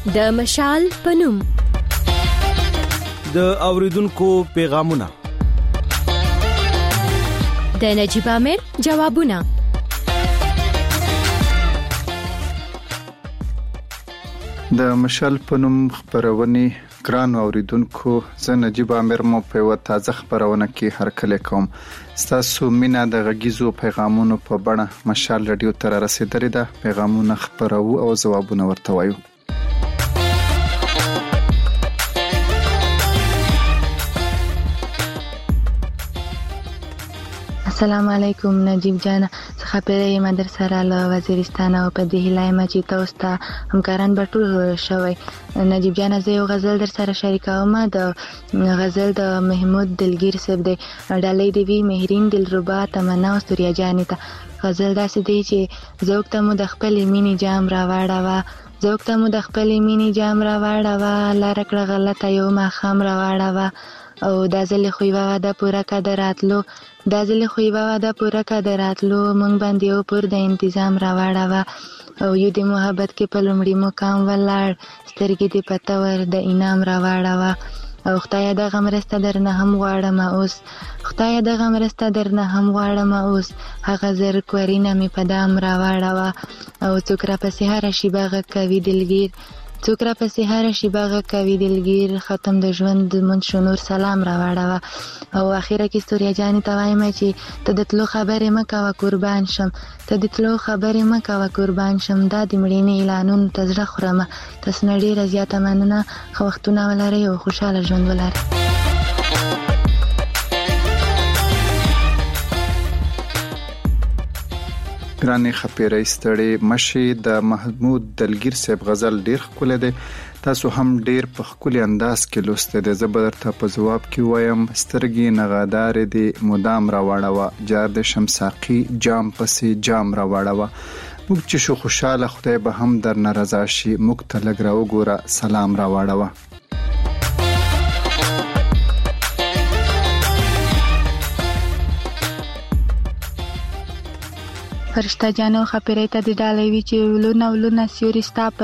د مشال پنوم د اوریدونکو پیغامونه د نجيب عامر جوابونه د مشال پنوم خبرونه ګران اوریدونکو زه نجيب عامر مو په یو تازه خبرونه کې هرکله کوم ستاسو مینا د غږیزو پیغامونو په بڼه مشال رادیو تر رسیدلې ده پیغامونه خبرو او ځوابونه ورته وایو السلام علیکم نجيب جان څخه پیری مدرسه را له وزیرستان او په دې هلای چې تاسو ته همکاران بټول شوی نجيب جان زه یو غزل در سره شریکوم د غزل د محمود دلگیر صاحب دی ډالۍ دی وی مهرین دلربا تمنا استوریا جان ته غزل داسې دی چې زوک ته مو د خپل مینی جام را واړه زوک ته مو د خپل مینی جام را واړه لار کړه غلطه یو ما خام را واړه او دا ځل خو یو واده پورا کډراتلو مونږ باندې او پر د تنظیم را واړه او یو د محبت کې په لومړي مقام ولاړ سترګې دې پته ور د انعام را واړه او خدای د غمرسته درنه هم غواړم اوس هغه زر کورینه می پدام را واړه او څوک را پسې هر شي باغ کوي دلگیر ختم د ژوند من شنور سلام را واړه او اخیره کې استوریا جانی ته وایم چې ته د تلو خبرې مکه وا قربان شم دا د مړینې اعلانون تزړه خرمه تسنړي رضایت مننه خو وختونه ولري او خوشاله ژوند ولري ګرانې خپېرې ستړي مشي د محمود دلگیر صاحب غزل ډیر ښکلی دی تاسو هم ډیر په ښکلي انداز کې لوسته دی زه به درته په ځواب کې وایم سترګې نغادارې دي مدام را واړوه جار د شمساقي جام پسې جام را واړوه موږ چې شو خوشاله خدای به هم در ناراضه شي موږ ته لږ را وګوره سلام را واړوه فرشته جانو خبرې ته د ډالوي چې ولونه سیوري ستا په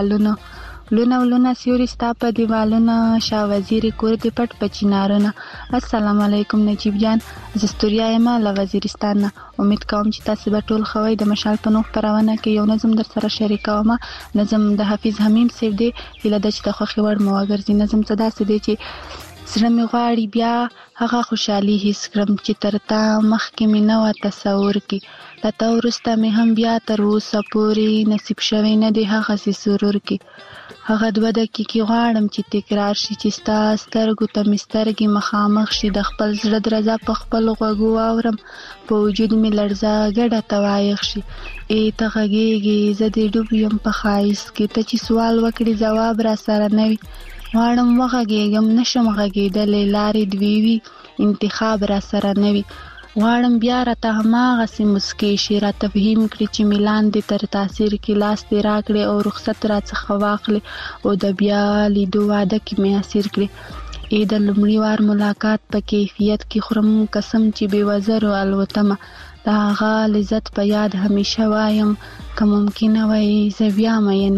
دیوالونو شاه وزیر کور دې پټ پچینارونه السلام علیکم نجيب جان زستوریا یم له وزیرستان امید کوم چې تاسو به ټول خوي د مشال په نوم پرونه کې یو نظم در سره شریکوم نظم د حافظ حمیم صاحب دی هله د چې خوخي وړ موګرځي نظم صدا سي دی چې سره می غواړي بیا هغه خوشحالي هیڅ کرم چې ترتا مخ کې می نو تصور کې لته ورسته می هم بیا تر اوسه پورې نصیب شوی نه دی هغه سي سرور کې هغه دوه دقیقې غواړم چې تکرار شي چې ستا سترګو ته مسترګې مخامخ شي د خپل زړه درزه په خپل غوږو واورم په وجود می لړزه ګډه توایخ شي ته غږیږي زه دې ډوب یم په ښایست کې ته چې سوال وکړي ځواب را سره نه وي غواړم وغږیږم نشم غږیدلی لارې دوی وي انتخاب را سره نه وي غواړم بیا راته هماغسې مسکۍ شي را تفهیم کړي چې میلان دې تر تاثیر کې لاس دې راکړي او رخصت را څخه واخلي او د بیا لیدو واده کې مې اسیر کړي د لومړي وار ملاقات په کیفیت کې خورم قسم چې بې وزرو الوتمه د هغه لذت په یاد همیشه وایم که ممکنه وای زه بیا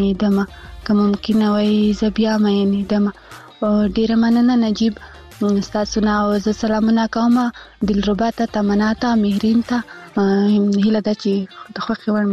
مینېدمه ډیره مننه نجيب ستاسو نه او زه سلامونه کوم دلربا ته تمنا ته مهرین ته هیله ده چې د خوښې وړ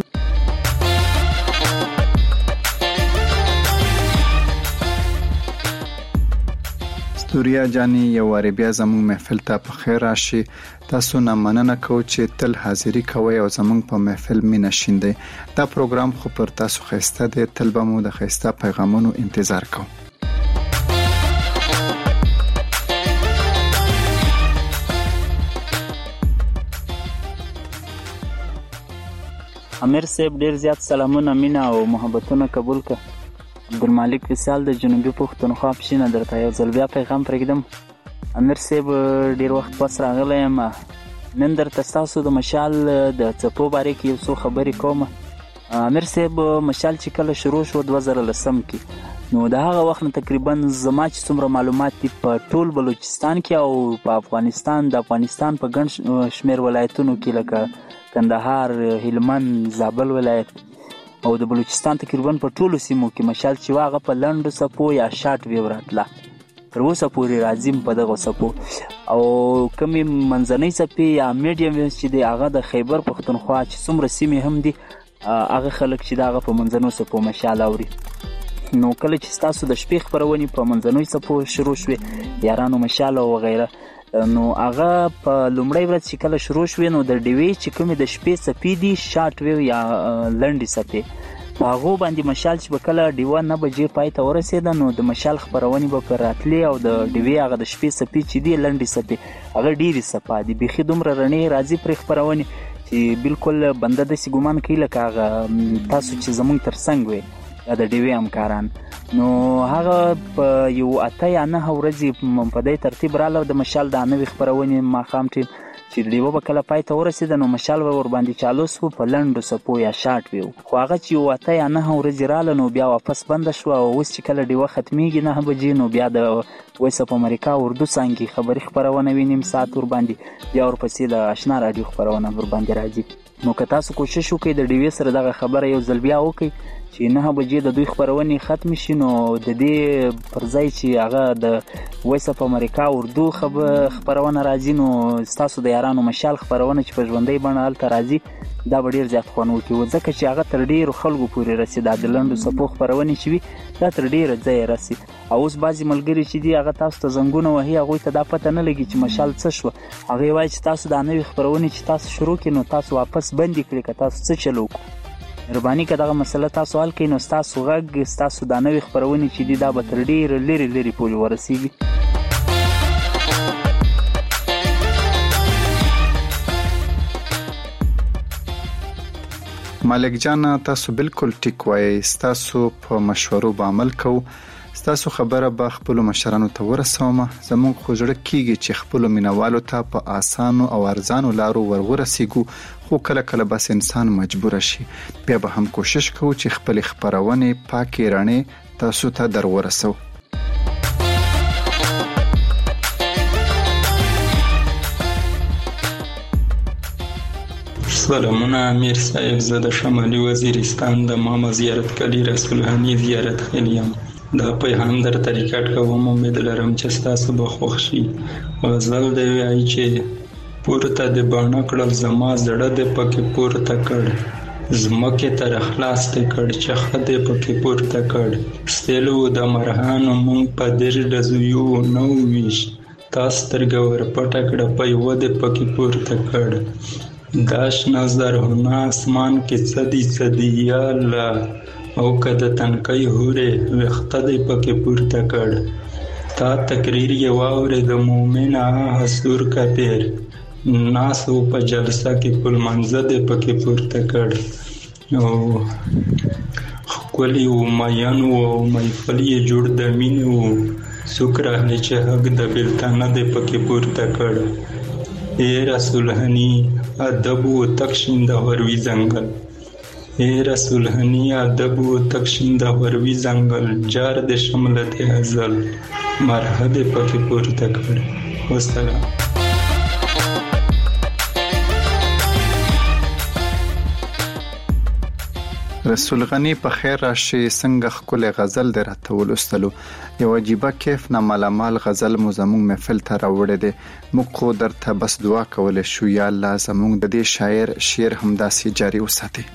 ستوریا جانی یو واری بیا زموږ محفل ته په خیر راشي تاسو نه مننه کوم چې تل حاضری کوي او زموږ په محفل مینه شیندئ دا پروګرام خو پر تاسو خسته دی تل به مو د خسته پیغامونو انتظار کوم امیر صاحب ډیر زیات سلامونه مینا او محبتونه قبول ک عبدالمالک وصال د جنوبي پښتونخوا پښینه درته یو ځل بیا پیغام پرېږدم امیر صاحب ډیر وخت پس راغلی یم نن درته ستاسو د مشال د څپو باره کې یو څو خبرې کوم امیر صاحب مشال چې کله شروع شو 2010 کې نو د هغه وخت تقریبا زما چې څومره معلومات دي په ټول بلوچستان کې او په افغانستان په ګڼ شمېر ولایتونو کې لکه کندهار هلمند زابل ولایت او د بلوچستان تقریبا په ټولو سیمو کې مشال چې هغه په لنډو څپو یا شارټ ویو راتله، تر اوسه پورې راځي په دغه څپو. او کومې منځنۍ څپې یا میډیم ویوز چې دی هغه د خیبر پښتونخوا چې څومره سیمې هم دي هغه خلک چې د هغه په منځنو څپو مشال اوري. نو کله چې ستاسو د شپې خپرونې په منځنوي څپو شروع شوې یارانو مشال او وغیره، نو هغه په لومړۍ ورځ چې کله شروع شوې نو د ډیوې چې کومې د شپې څپې دي شارټ ویو یا لنډې څپې په هغو باندې مشال چې به کله ډیوه 9 بجې پای ته ورسېده نو د مشال خپرونې به پر راتلې او د ډیوې هغه د شپې څپې چې دي لنډې څپې هغه ډېرې څپه دي، بیخي دومره رڼې راځي پرې خپرونې چې بالکل بنده داسې ګمان کوي لکه هغه تاسو چې زموږ تر څنګ وې یا د ډیوې همکاران. نو هغه په یو 8 یا 9 ورځې په دې ترتیب رااله د مشال د نوې خپرونې ماښام ټیم چې ډیوه به کله پای ته ورسېده نو مشال به ورباندې چالو سو په لنډو څپو یا شارټ ویو. خو هغه چې یو 8 یا 9 ورځې رااله نو بیا واپس بنده شوه او اوس چې کله ډیوه ختمیږي 9 بجې نو بیا د وایس اف امریکا اردو څانګې خبري خپرونه وي نیم ساعت ورباندې، بیا ورپسې د آشنا رادیو خپرونه ورباندې راځي. نو که تاسو کوشش وکړئ د ډیوې سره دغه خبره یو ځل بیا وکړئ چې 9 بجې د دوی خپرونې ختم شي نو د دې پر ځای چې هغه د وایس اف امریکا اردو خپرونه راځي نو ستاسو د یارانو مشال خپرونه چې په ژوندۍ بڼه هلته راځي دا به ډېر زیات خوند وکړي، ځکه چې هغه تر ډېرو خلکو پورې رسي. دا د لنډو څپو خپرونې چې وي دا تر ډېره ځایه رسي. او اوس بعضې ملګري چې دي هغه تاسو ته زنګونه وهي هغوی ته دا پته نه لګي چې مشال څه شوه. هغوی وایي چې تاسو دا نوې خپرونې چې تاسو شروع کړئ نو تاسو واپس بندې کړئ که تاسو څه چل وکړو. مهرباني که دغه مسله تاسو حل کړئ نو ستاسو غږ ستاسو دا نوې خپرونې چې دي دا به تر ډېره لرې لرې پورې ورسیږي. مالک جان تاسو بالکل ټیک وایي، ستاسو په مشورو به عمل کوو، ستاسو خبره به خپل مشرانو ته ورسوم. زموږ خو زړه کیږي چې خپل مینوالو ته په آسانو او ارزانو لارو ورسیږو، خو کله کله بس انسان مجبور شي. بیا به هم کوشش کوو چې خپل خبرونه پاکي رڼې تاسو ته در ورسو. سلامونه امیر صاحب، زه د شمالي وزیرستان د ماما زیارت کلی رسول هنی زیارت خلیم. دا پیغام درته ریکارډ کوم، امید لرم چې ستاسو به خوښ شي. غزل دی وایي چې پورته د باڼه کړل زما زړه د پکې پورته کړ، زمکې تر خلاص ته کړ چې خدای پکې پورته کړ، ستلو د مرهانو مونږ په دیر ډزو یو نو ویش، تاسو ترګه ور پټه کړه په یو د پکې پورته کړ، داش نظر هنا اسمان کې صدی یا الله، او کده تنکي هوره وخته د پکې پورته کړ، تا تقریر یې واورې د مومن حضور کا پیر، ناسو په جلسه کې کل منځه د پکې پورته کړ، او خپل او مایان او محفل یې جوړ د مين او سکر اهل چې حق د بلتانه د پکې پورته کړ، اے رسول هنی ادب و تکشین د وروي ځنګل، اے رسول هنی ادب و تکشین د وروي ځنګل، جار د شملت ازل مرحد پکې پورته کړ. والسلام. رسول غنی په خیر راشي، څنګه خپل غزل درته ولستلو. یو عجیبه کیف نه ملامال غزل مو زموږ محفل ته راوړی دی. موږ خو درته بس دعا کولای شو یا الله زموږ د دې شاعر شعر همداسې جاری وساتي.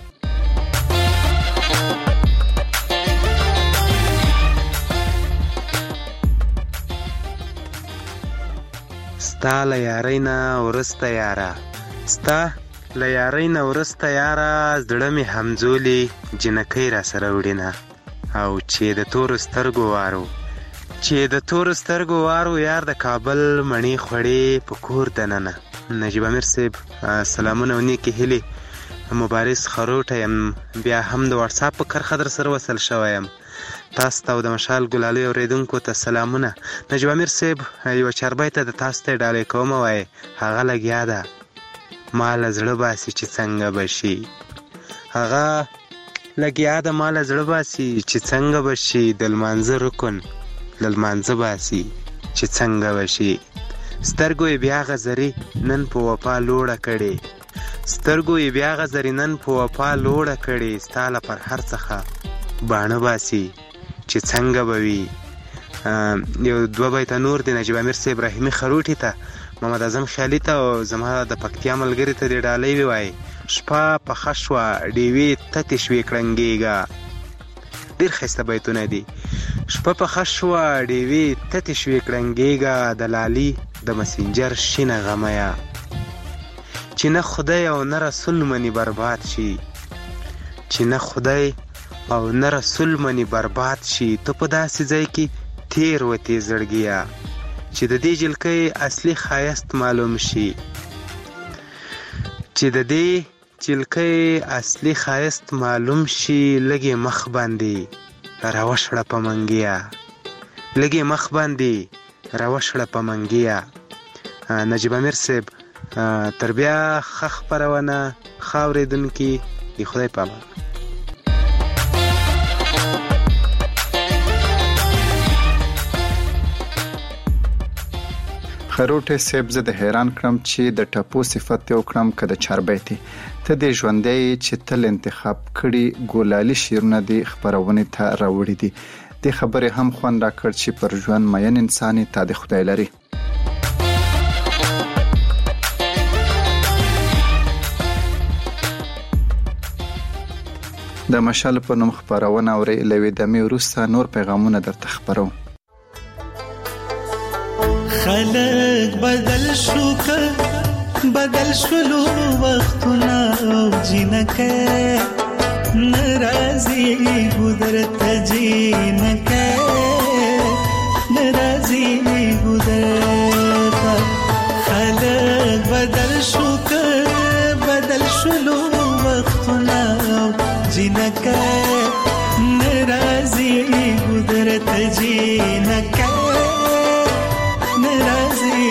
ستا له یارۍ نه ورسته یاره، ستا له یارۍ نه ورسته یاره، زړه مې همزولې جنکۍ را سره وړینه، او چې د تورو سترګو وارو، چې د تورو سترګو وارو، یار د کابل مڼې خوړې په کور دننه. نجیب امیر صاحب سلامونه او نیکې هیلې، مبارز خروټه یم، بیا هم د واتساپ په کرښه در سره وصل شوی یم. تاسو ته او د مشال ګلالۍ اورېدونکو ته سلامونه. نجیب امیر صاحب یوه چربۍ ته د تاسو ته ډالۍ کومه وایي، هغه لګیا ده ما له زړه باسي چې څنګه به شي، هغه لګیا ده ما له زړه باسي چې څنګه به شي، د لمانځه رکن له لمانځه باسي چې څنګه به شي، سترګو یې بیا غزري نن په وفا لوړه کړې، سترګو یې بیا غزرینن په وفا لوړه کړې، ستاله پر هر څخه باڼه باسي چې څنګه به وي. یو 2 بیته نور د نجیب امیر صاحب رحیمي خروټي ته، محمد اعظم خیالي ته او زما د پکتیا ملګري ته د ډالۍ ووایي: شپه پخه شوه ډیوې تتې شوې کړنګېږه. ډېر ښایسته بیتونه دي. شپه پخه شوه ډیوې تتې شوې کړنګېږه، د لالي د مسنجر شینه غمیه، چې نه خدای او نه رسول منی برباد شي، چې نه خدای او نه رسول منی برباد شي. ته په داسې ځای کې تیر وتې زړګیه، چې د دې جلکۍ اصلي ښایست معلوم شي، چې د دې جلکۍ اصلي ښایست معلوم شي. لږې مخ باندې راوشړه په منګیه، لږې مخ باندې راوشړه په منګیه. نجیب امیر صاحب تر بیا ښه خپرونه، ښه اورېدونکي، د خدای په امان. خروټي صاحب زه د حیران کړم چې د ټپو صفت یو کړم که د چاربیتي. ته د ژوندۍ چې تل انتخاب کړي ګولالي شیرونه دي خپرونې ته راوړي دي. د خبرې هم خوند راکړ چې پر ژوند مین انساني تا د خدای لري. د مشال په نوم خپرونه اوري، لوي دمه وروسته نور پیغامونه درته خبرو. خلق بدل شو که بدل شلو وختونه او جنکه نرازی قدرت جنکه نرازی قدرت. خلق بدل شو که بدل شلو وختونه او جنکه نرازی قدرت جنکه نرازی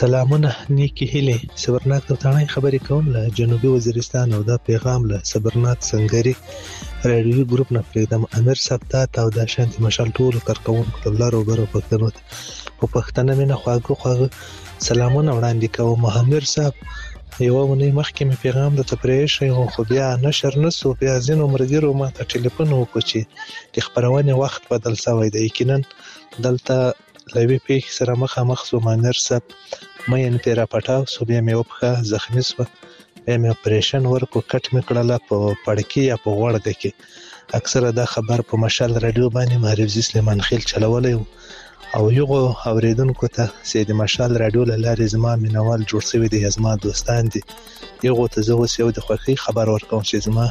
سلامونه نیکی هیلې صبرناک توتانای خبرې کوم له جنوبي وزیرستان او دا پیغام له صبرناک سنگري رادیوي ګروپ نه پرېږدم. امیر صاحب ته او دا شانتي مشال ټولو کارکوونکو ته لارو برو پښتنو ته په پښتنه مینه خواږه سلامونه وړاندې کوم. امیر صاحب یوه اونۍ مخکې مې پیغام درته پرېښی و خو بیا نشر نه سو. بیا ځینو ملګرو ما ته ټلیفون وکړو چې د خپرونې وخت بدل شوی دی. یقینا دلته له یوې پېښې سره مخامخ شوم. امیر صاحب مین پرې راپټاو سو، بیا مې وپښه زخمي شوه، بیا مې اپریشن ورکړو، کټ مې کړله په پړکې یا په غوړګه کې. اکثره دا خبر په مشال راډیو باندې معرفزي سلیمان خیل چلولی و او یغو اوریدونکو ته چې د مشال راډیو له لارې زما مینوال جوړ شوي دي، زما دوستان دي، یغو ته زه اوس یو د خوښۍ خبر ورکوم چې زما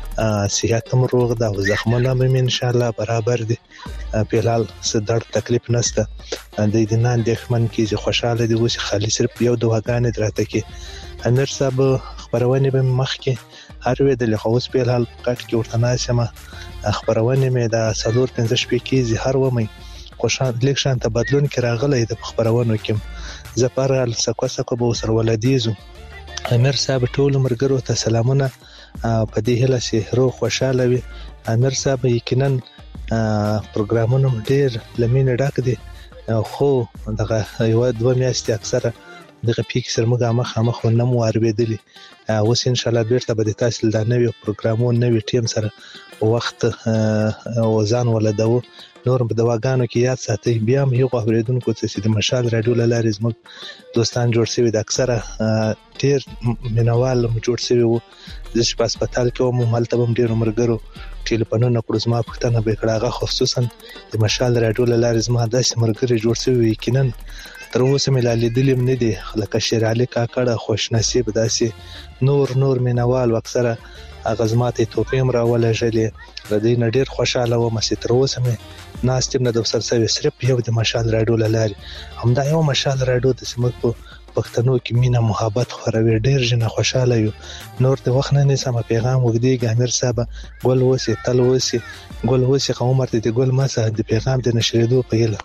صحت هم روغ ده او زخمونه مې انشاءالله برابر دي. فیلحال څه درد تکلیف نشته. دوی د نه اندېښمن کېږي، خوشحاله دي اوس خالي صرف یو دواګانې راته کې. امیر صاحب خپرونې به مې مخکې هر ویدلې، خو اوس فیلحال په کټ کې ورته ناست یم. خپرونې مې د 4-5 شپې کېږي هر ومې، خو لږ شانته بدلون کې راغلی د خپرونو کې. زه په هر حال سکو به ورسره ولدیږو. امیر صاحب ټولو ملګرو ته سلامونه په دې هیله چې روغ خوشحاله وي. امیر صاحب یقینا پروګرامونه ډېر له مینې ډک دي، خو دغه یوه 2 میاشتې اکثره دغه پیښې سره موږ مخامخ ونه مو اورېدلي. اوس انشاءالله بیرته به د تاسو له نویو پروګرامونو نوي ټیم سره وخت ځان ولدوو. نور په دواګانو کې یاد ساتئ. بیا هم یو اورېدونکو ته چې د مشال راډیو له لارې زموږ دوستان جوړ شوي دي، اکثره ډېر مینوال جوړ شوي وو. زه چې په هسپتال کې وم هلته به هم ډېرو ملګرو ټلیفونونه کړو، زما پوښتنه به یې کړه. هغه خصوصا د مشال راډیو له لارې زما داسې ملګري جوړ شوي وي، یقینا تر اوسه مې لا لیدلي هم نه دي، لکه شیر علي کاکړه، خوشنصیب، داسې نور مینوال اکثره هغه زما ته توپې هم راولېږلې. له دوی نه ډېر خوشحاله وم چې تر اوسه مې ناست یم نه د ورسره شوې، صرف یو د مشال راډیو له لارې. همدا یو مشال راډیو د زموږ په پښتنو کې مینه محبت خوروي، ډېر ژنه خوشحاله یو. نور د وخت نه نیسم، پیغام اوږدېږي. امیر صاحب ګل اوسې تل اوسې، ګل اوسې که عمر دې د ګل مسه، د پیغام د نشرېدو په هیله.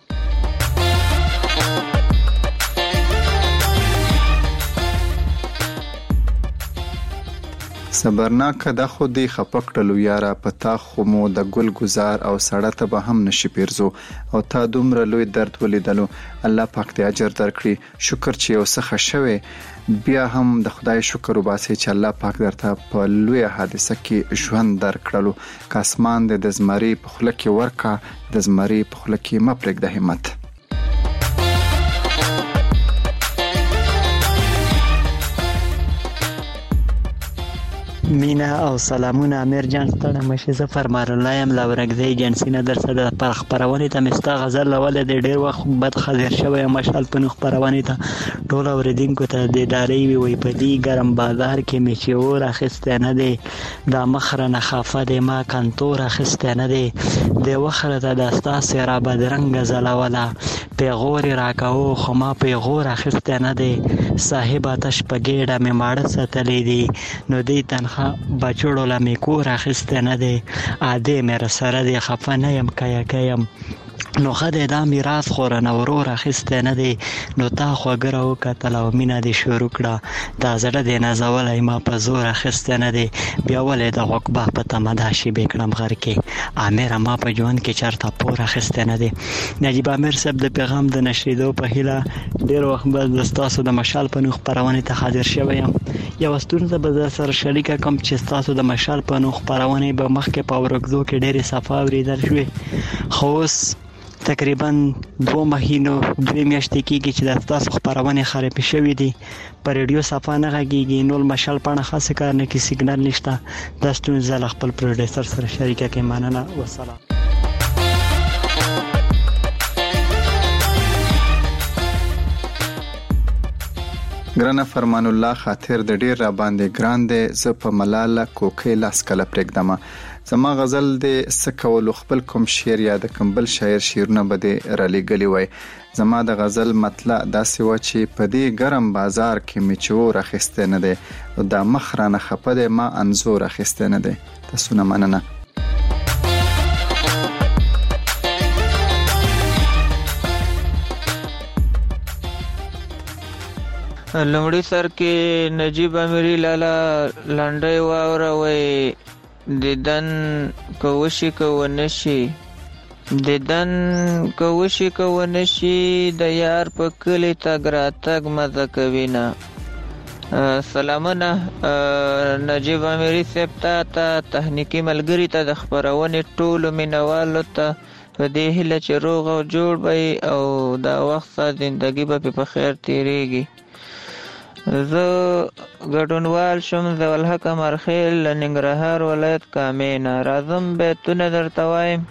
صبرناک د خودي خپکړلو یاره، پتا خو مو د ګل گزار او سړه ته به هم نشي پیرزو، او تا دومره لوی درد ولیدلو، الله پاک دې اجر درکړي. شکر چې یو څه ښه شوی، بیا هم د خدای شکر وباسئ چې الله پاک درته په لوی حادثه کې ژوند درکړلو. که اسمان دې د زمري په خوله کې ورکا، د زمري په خوله کې مه پرېږده همت. مینا او سلامونه امیر جان ستړی مشي. زه فرمانالله یم له ورکزۍ ایجنسي نه در سره پر خپرونې ته مې ستا غزل راولې دی. ډېر وخت بد حاضر شوی یم مشال په نوم خپرونې ته. ټولو اورېدونکو ته د ډارۍ وي وایي په دې ګرم بازار کې مې چې اور اخیستی نه دی، دا مخ رانه خفه دی ما کنتور اخیستی نه دی، د وخره ته دا ستاسې را بدرنګه ځلوله، پیغور یې راکوو خو ما پیغور اخیستی نه دی، صاحب آتش په ګېډه مې ماړه ساتلی دي، نو دی تنخوا بچړو له مې کور اخیستی نه دی، عادي مې رسره دی خفه نه یم که یم، نو ښه دی دا میراث خو رانه ورور اخیستی نه دی، نو تا خوږه راوکتل او مینه دې شروع کړه، دا زړه دې نازولی ما په زور اخیستی نه دی، بیا ولې د غوږبه په تمه دا شیبې کړم غر کې، امیر ما په ژوند کې چېرته پور اخیستی نه دی. نجیب امیر صاحب د پیغام د نشریدو په هیله ډېر وخت به زه ستاسو د مشال په نوم خپرونې ته حاضر شوی یم. یوه ستونزه به زه سره شریکه کوم چې ستاسو د مشال په نوم خپرونې به مخکې په ورکزو کې ډېرې صفا اورېدل شوې، خو اوس تقریبا 2 مهینو 2 میاشتې کېږي چې د ستاسو خپرونې خرابې شوې دي، په ریډیو صفا نه غږېږي، نور مشال پاڼه خاصه کار نه کوي، سیګنال نشته. دا ستونزه له خپل پروډیوسر سره شریکه کوي. مننه، والسلام. ګرانه فرمان الله خاطر د ډیر را باندې ګران دی، زه په ملاله کوکې لاس کله پرېږدم. زما غزل د سکولو خپل کوم شعر یا د کمبل شاعر شعرونه به د رالېږلي وای. زما د غزل مطلع داسې و چې په دې ګرم بازار کې مې چور اخیستی نه دی، دا مخ رانه خفه دی ما انځور اخیستی نه دی. تاسو نه مننه. لومړي سر کې نجیب امیری لالا لنډۍ واوروئ دیدن کوشي کونشي دیدن کوشي کونشي د یار په کلی تګ راتګ مزه کوي نه. سلامونه نجیب امیری صاحب ته تخنیکي ملګري ته د خپرونې ټولو مینوالو ته په دې هیله چې روغ او جوړ به او دا وخت زندګي به په خیر تیریږي. زه ګډونوال شم ضیاءالحق امرخیل له ننګرهار ولایت کامې نه. راځم بیتونه درته وایم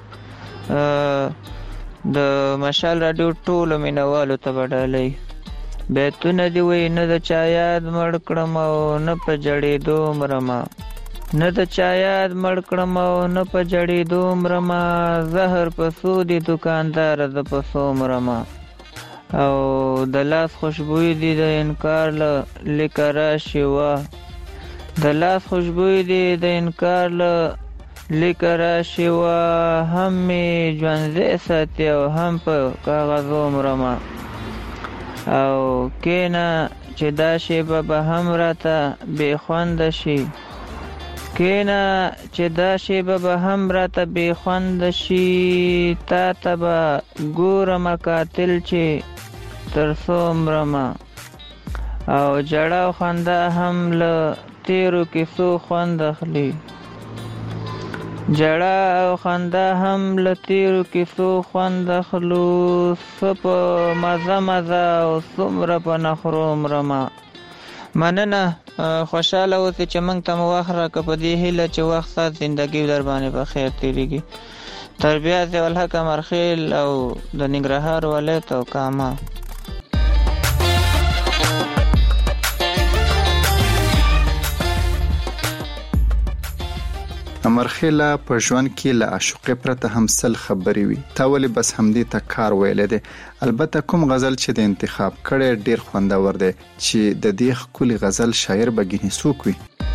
د مشال راډیو ټولو مینوالو ته به ډالۍ. بیتونه دې وایي نه د چا یاد مړ کړم او نه په جړېدو مرمه نه د چا یاد مړ کړم او نه په جړېدو مرمه زهر په څو دي دوکانداره زه په څو مرمه او د لاس خوشبوی دی د انکار له لیکه راشي وه د لاس خوشبوی دی د انکار له لیکه راشي وه هم مې ژوندی ساتي او هم په کاغذو مرمه او کېنه چې دا شیبه به هم راته بې خونده شي کېنه چې دا شیبه به هم راته بې خونده شي تا ته به ګورم قاتل چې تر څو مرمه او جړه او خندا هم له تیرو کیسو خوند اخلي جړه او خندا هم له تیرو کیسو خوند اخلو څه په مزه مزه او څومره په نخرو مرمه. مننه خوشحاله اوسئ چې موږ ته مو وخت راکړه په دې هیله چې وخت سات زندګي در باندې په خیر تیریږي. تر بیا ضیاءالحق امرخیل او د ننګرهار ولایت او کامه. امرخیله په ژوند کې له عاشقۍ پرته هم سل خبرې وي تا ولې بس همدې ته کار ویلی دی. البته کوم غزل چې د انتخاب کړی ډیر خوندور دی چې د دې ښکلي غزل شاعر به ګینې څوک وي.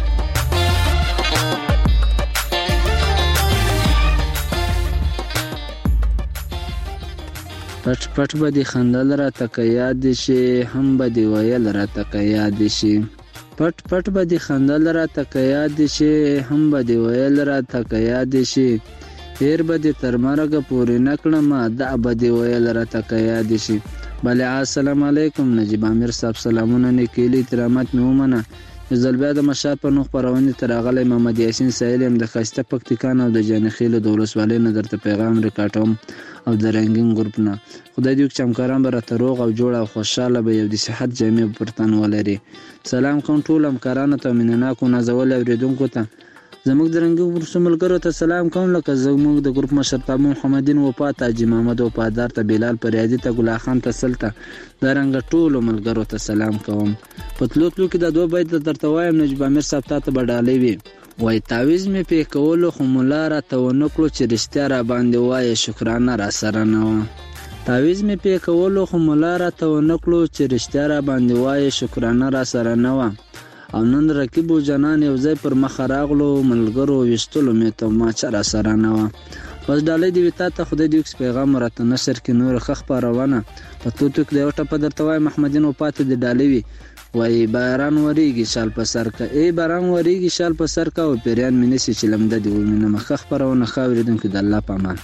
پټ پټ به دې خندل راته که یاد دې شي هم به دې ویل راته که یاد دې شي پټ پټ به دې خندل راته که یاد دې شي هم به دې ویل راته که یاد دې شي هیر به دې تر مرګه پورې نه کړم دا به دې ویل راته که یاد دې شي. بله السلام علیکم نجیب امیر صاحب سلامونه نیکیلي احترامات مې ومنه. یو ځل بیا د مشال په نوم خپرونې ته راغلی محمد یاسین سایل یم د ښایسته پکتیکان او د جانخیلو د ولسوالۍ نه درته پیغام ریکارډوم او د رنګین ګروپ نه. خدای دې وکړي چې همکاران به راته روغ او جوړ او خوشحاله به یو د صحت جامې به پر تن ولري. سلام کوم ټولو همکارانو ته مینناکو نازولو اورېدونکو ته زموږ د رنګین ګروپ ملګرو ته سلام کوم لکه زموږ د ګروپ مشرتابه محمدین وفا ته حاجي محمد وفادار ته بلال پریادي ته ګلا خان ته سلته د رنګ ټولو ملګرو ته سلام کوم. په تلو تلو کې د دوه بیت درته وایم نجیب امیر صاحب ته به ډالۍ وي وای تعویز مې پې کولو خو ملا راته ونه کړو چې رښتیا را باندې وایه شکرانه را سره نه وه تعویز مې پې کولو خو ملا راته ونه کړو چې رښتیا را باندې وایه شکرانه را سره نه وه او نن رقیب و جنان یو ځای پر مخه راغلو ملګرو ویشتلو مې توماچه را سره نه وه. بس ډالۍ دې وي تا ته خدای دې وکړي پیغام راته نشر کې نور ښه خپرونه په تو تو کې د یو ټپه درته وایم محمدین وفا ته دې ډالۍ وي وای باران وریږي شال په سر کا ای باران وریږي شال په سر کا او پیریان مې نسی چې لمده دی ومنه مخ خبرونه خاوریدونکو د الله پامان.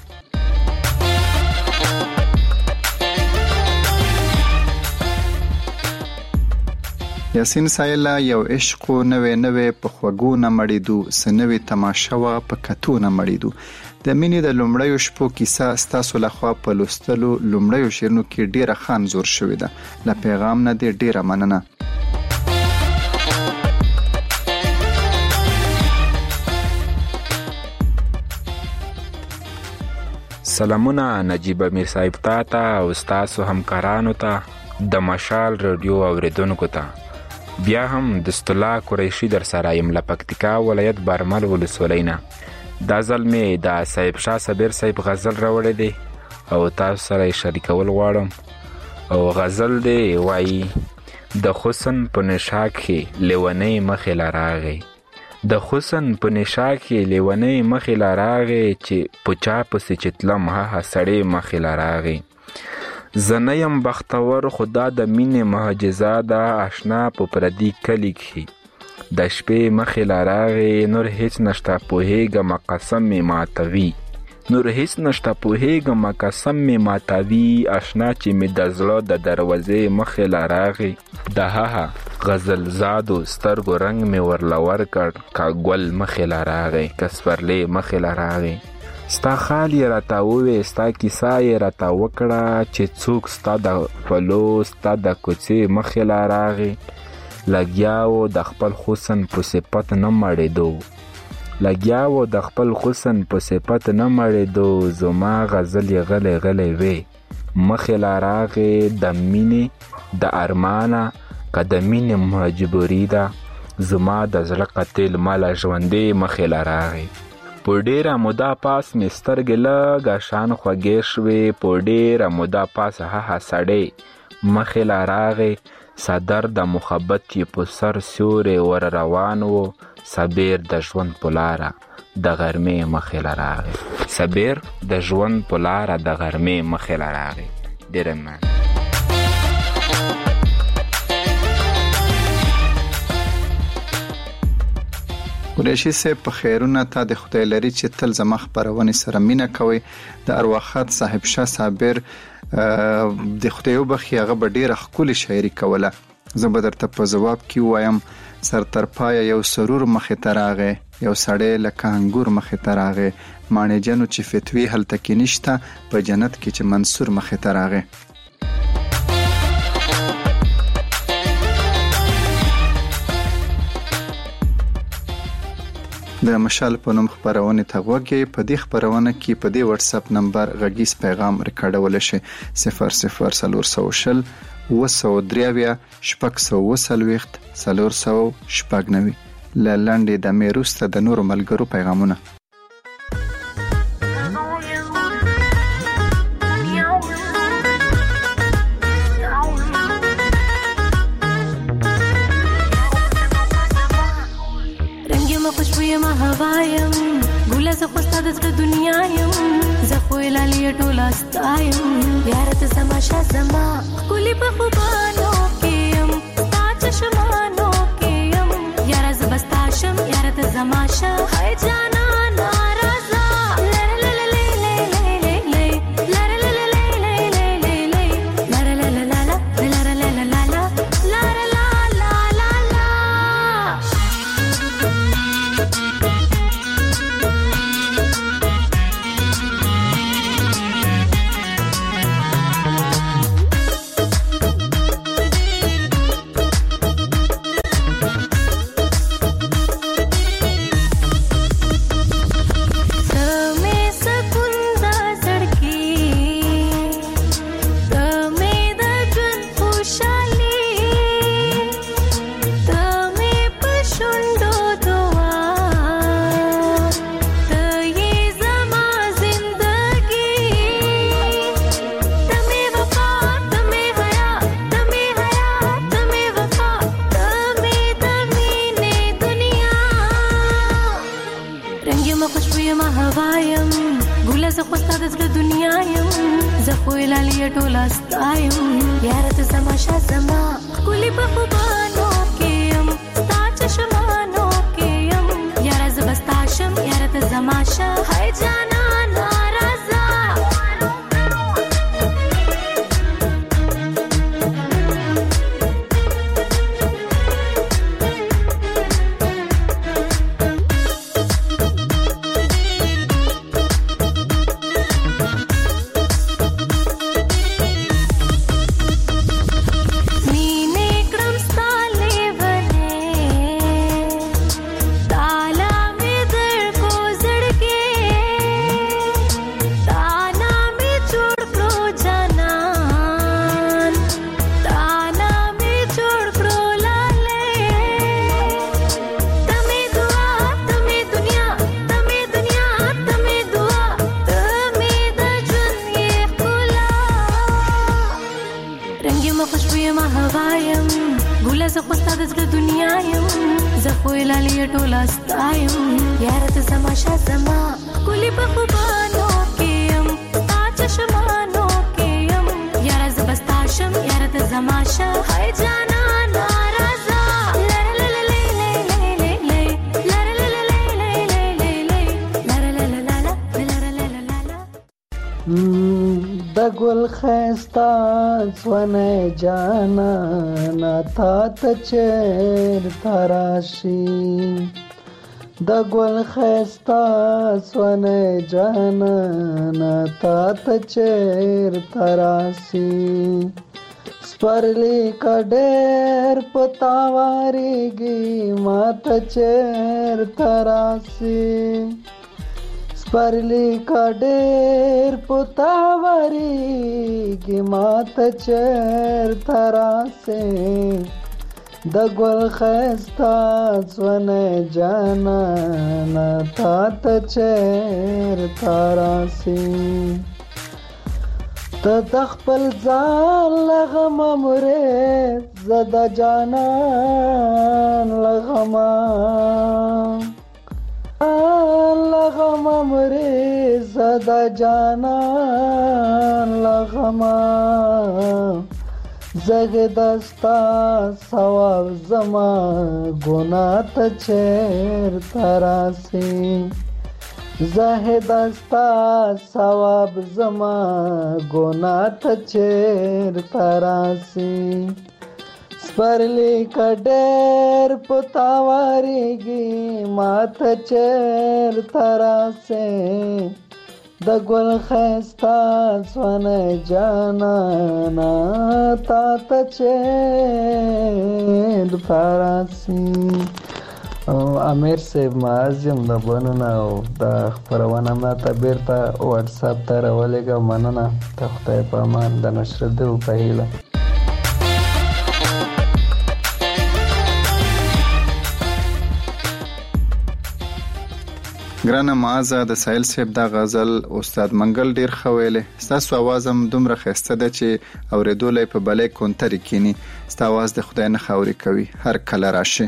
یاسین سایلا یو عشق نوې نوې په خوګو نه مړیدو سنوي تماشا وا په کتو نه مړیدو د مینې د لومړیو شپو کیسه ستاسو لخوا په لوستلو لومړیو شیرونو کې ډیره خان زور شوې ده له پیغام نه دې ډیره مننه. سلامونه نجیب امیر صاحب ته او تاسو همکارانو ته د مشال رادیو اوریدونکو ته بیا هم د استلا قریشي در سره یم له پکتیکا ولایت برمل ولسوالۍ نه. دا ځل مې د صاحب شاه صبر صاحب غزل راوړی دی او تاسو سره یې شریکول غواړم او غزل دی وایي د حسن په نشا کې لیونۍ مخې له راغی د حسن په نشا کې لیونۍ مخې له راغی چې په چا پسې چې تلم هغه سړی مخې له راغی زه نه یم بختور خدا د مینې معجزه ده آشنا په پردي کلي کښې د شپې مخې لا راغې نور هیڅ نشته پوهېږم قسم مې ماتوي نور هیڅ نشته پوهېږم قسم مې ماتوي آشنا چې مې د زړه د دروازې مخې لا راغې د هغه غزل زادو سترګو رنګ مې ورله ورکړ که ګل مخې لا راغې که سپرلی مخې لا راغې ستا خال یې راته ووې ستا کیسه یې راته وکړه چې څوک ستا د پلو ستا د کوڅې مخې لا راغې لګیا و د خپل حسن په صفت نه مړېدو لګیا و د خپل حسن په صفت نه مړېدو زما غزل یې غلی غلی وې مخې لا راغې د مینې د ارمانه که د مینې مجبوري ده زما د زړه قتل ماله ژوندې مخې لا راغې په ډېره موده پاس مې سترګې لږ شان خوږې شوې په ډېره موده پاس هغه سړی مخې لا راغې صدر د محبت یې په سر سیوری ور روان و صبر د ژوند په لاره د غرمې مخې لا راغې صبر د ژوند په لاره د غرمې مخې لا راغې ډېره مننه قریشي صاحب په خیرونه تا د خدای لري چې تل زما خپرونې سره مینه کوي د ارواښاد صاحب شاه صابر د خدای وبخښي هغه به ډېره ښکلې شاعري کوله زه به درته په ځواب کې ووایم سر تر پایه یو سرور مخې ته راغی یو سړی لکه انګور مخې ته راغی ماڼې جنو چې فتوی هلته کې نشته په جنت کې چې منصور مخې ته راغی د مشال په نوم خپرونې ته غوږ یې په دې خپرونه کې په دې واتس اپ نمبر غږیز پیغام ریکارډول شي 0040 223 640 490 ل لنډې د میروسته د نورو ملګرو پیغامونه هوایم ګوله زه خو ستا د زړه دنیا یم زه خو یې لالې ټوله ستا یم یاره ته زما شه زما ښکلې په خوبانو کې یم ستا چشمانو کې یم یاره زه به ستا شم یاره ته زما شه هی جانانه راځه ټوله ستا یم یاره ته زما شه زما ښکلې په خوبانو کې یم ستا چشمانو کې یم یاره زه به ستا شم یاره ته زما شه هی جانانه راځه ټوله ستا یم یاره ته زما شه زما ښکلې په خوبانو کې یم ستا چشمانو کې یم یاره زماشا هاي جانا نارازا د ګل خستا سونه جانا نتا ته چیر تراشی د ګل خستا سونه جانا نتا ته چیر تراشی سپرلی کډر پتاواریږي ماته چیر تراشی پرلی کا ډېر پتاوریږي ماته چېرته راسې د ګل ښایسته ځوانۍ جانانه تا ته چېرته راسې ته د خپل ځان له غمه مرې زه د جانان له غمه لغما مریض د جانان لغما زګ دستا ثواب زما ګناه ته چیر تراسي زه دستا ثواب زما ګناه ته چیر تراسي سپرلی کډر پتاواریږي ماته چېرته راسې د ګل ښایسته ځوانۍ جانانه تا ته چېرته راسې. امیر صاحب معاذ یم د بنونه او د خپرونه ماته بیرته واټساپ ته راولېږه. مننه. د خدای په امان د نشرالدین په هیله. ګرانه معاذه د سایل صاحب دا غزل استاد منګل ډیر خویلې. ستاسو आवाज هم دومره خسته ده چې اوریدولې په بلې کونتري کینی. ستاسو आवाज د خدای نه خوري کوي هر کله راشي.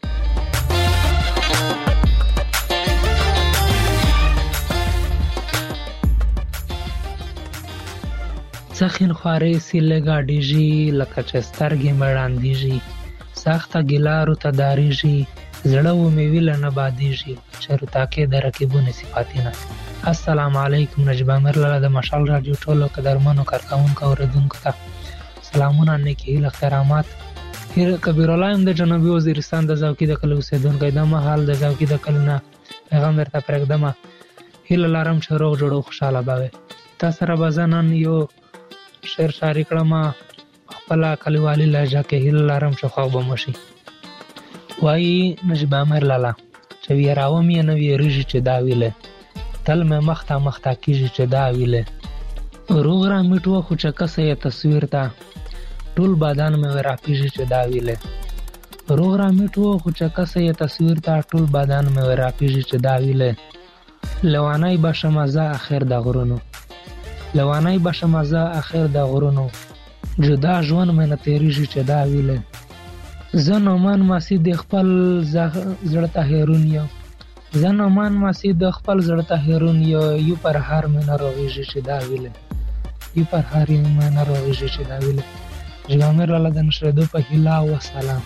څخین خوارې سی لګا ډیږي لکه چې سترګې مړاندېږي سخته ګلارو ته داریږي زړه و مې ویله نه بادېږي چرته کې د رقیبونو صفاتینه. السلام علیکم. نجیب امیر لاله د مشال رادیو ټولو قدرمنو کارکوونکو اوریدونکو ته سلامونه، نیکې هیله احترامات. کبیر الله یم د جنوبي وزیرستان د زوکي د کلي اوسېدونکی. د مهال د زوکي د کلي نه پیغام درته پرېږدمه. هیله لرم چې روغ جوړ او خوشحاله به وې. تا سره به زه نن یو شعر شاعري کړمه خپله کلیوالي لهجه کې. هیله لرم چې خوښ به مو شي. وایي نجیب امیر لاله چې ویراوم یې نه ویریږي چې دا ویلې تل مې مخته مخته کېږي چې دا ویلې روغ را میټ و خو چې کسه یې تصویر ته ټول بدن مې راپېږي چې دا ویلې روغ را میټ و خو چې کسه یې تصویر ته ټول بدن مې راپېږي چې دا ویلې لوانای باشه مزه اخر د غرونو لوانای باشه مزه اخر د غرونو جدا ژوند مې نه تېرېږي چې دا ویلې زه نومان ماسی د خپل زړه ته هیرون یو زه نومان ماسی د خپل زړه ته هیرون یو پر هر مې نه روغېږي چې دا ویلې یو پر هر مې نه روغېږي چې دا ویلې. نجیب امیر لاله د نشرېدو په هیله او سلام.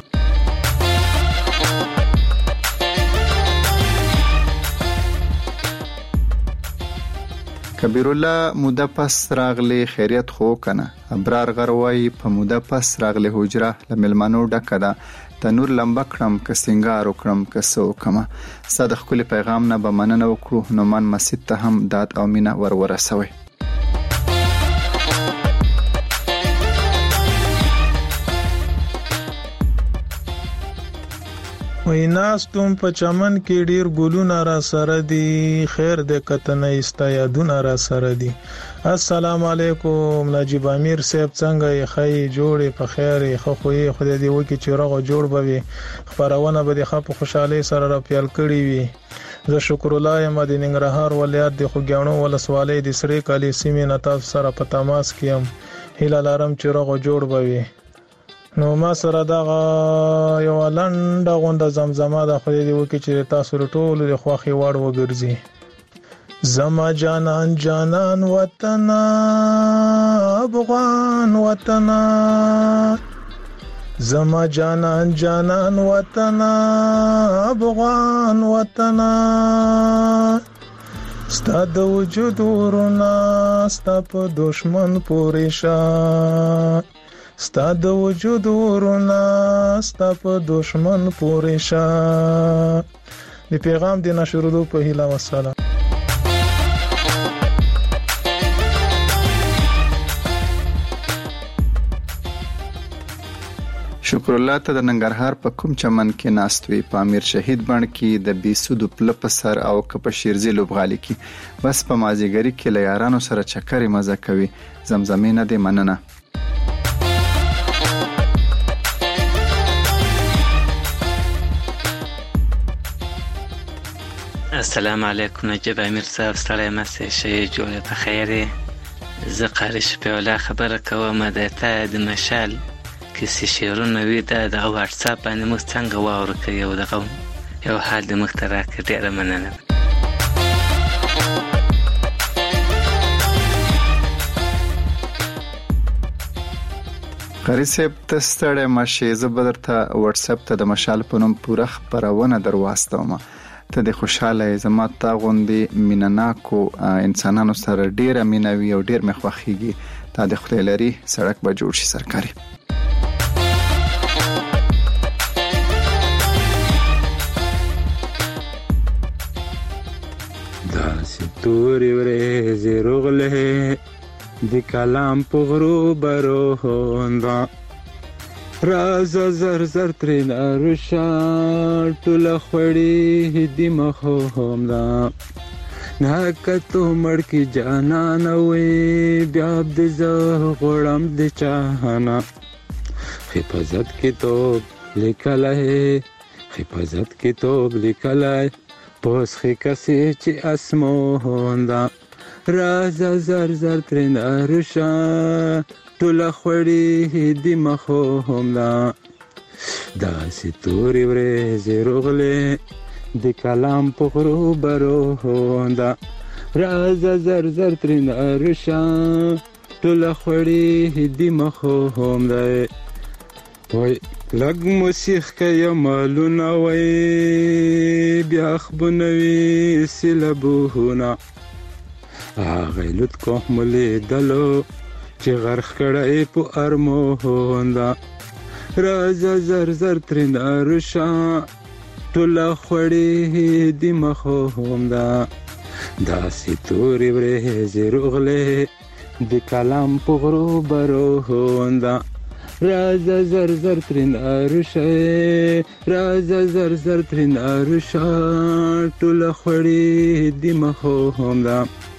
کبیر الله موده پس راغلی خیریت خو کنه ابرار غروي په موده پس راغلی حجره لملمانو ډکه ده تنور لمبه کړم که سنگار وکړم که سو کما صد خپل پیغام نه به مننه وکړو نو من مسجد ته هم داد او مینا ورسوي. ویناستم په چمن کې ډیر ګلونه را سره دي خیر د کتنه استا یادونه را سره دي. السلام علیکم نجیب امیر صاحب څنګه یې خی جوړې په خیر خو خو خدای دې وکي چې راغو جوړ بوي خبرونه به د خپ خوشحالي سره را پیل کړی وي. زه شکر الله یم د ننګرهار ولایت د خوګیانو ولسوالۍ د سری کالی سیمې نتاف سره په تماس کیم. هیله لرم چې راغو جوړ بوي. نو ما سره دا یو لنډه غونډه زمزمه د خدای دی وکي چې تاسو ټول د خوخي وړ وګرځي. زما جانان جانان وطن اب افغان وطنا زما جانان جانان وطنا افغان وطنا ستا د وجود ورنا ستا په دشمن پوریشا ستا د وجود ورنا ستا په دشمن پوریشا د پیغام د نشرولو په هیله وسلام. شکر الله ته د ننګرهار په کوم چمن کې ناستوي په امیر شهید بڼ کې د بیسود پله په سر او په شیرزي لوبغالي کې بس په مازیګری کې له یارانو سره چکرې مزه کوي. زمزمینه دې مننه. السلام علیکم نجیب امیر صاحب ستړی مشه شي جوړه په خیره زه قاری شپوله خبره کوم د ته د مشال کسی شیرونه وی د واتس اپ باندې موږ څنګه واورو کوي او دغه یو حال د مخترع کړه مننه. قاری صاحب تستړی مشه زه بدرته واتس اپ ته د مشال په نوم پوره خبرونه درواستوم. ته د خوشاله زما تا غوندي مینناکو انسانانو سره ډیره مینوي او ډیر مخوخیږي. تا د خدای لري سړک به جوړ شي سرکاري. توري ورځې روغله د کلام په غرو برو هوندا راز زر زر ترین اروشا ټوله خوړی دی مخو همدا ناکتو مړکی جانان وی بیا د زه غړم د چاهنا حفاظت کتاب لیکلای حفاظت کتاب لیکلای پوس خی کسی چی اسمو هوندا راز زر زر ترین اروشا ټوله خوړی دی مخو هوندا داسې توري ورځې روغلې د کلام په غرو برو هوندا راز زر زر ترین اروشا ټوله خوړی دی مخو هوندا وای لګ موسیخ کې مالونه وای بیا خبنوي سلبوهونه هغه لټ کوملې دلو چې غرخ کړه په ارمو هوندا راز زر زر ترین اروشا ټوله خوړی دی مخو هوندا داسې توري ورځې روغلې د کلام په غرو برو هوندا راز زر زر ترین اروشا راز زر زر ترین اروشا ټوله خوړی دی مخو هوندا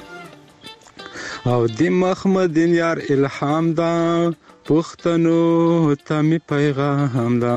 او دی محمدین یار الهام دا پښتنو ته می پیغام دا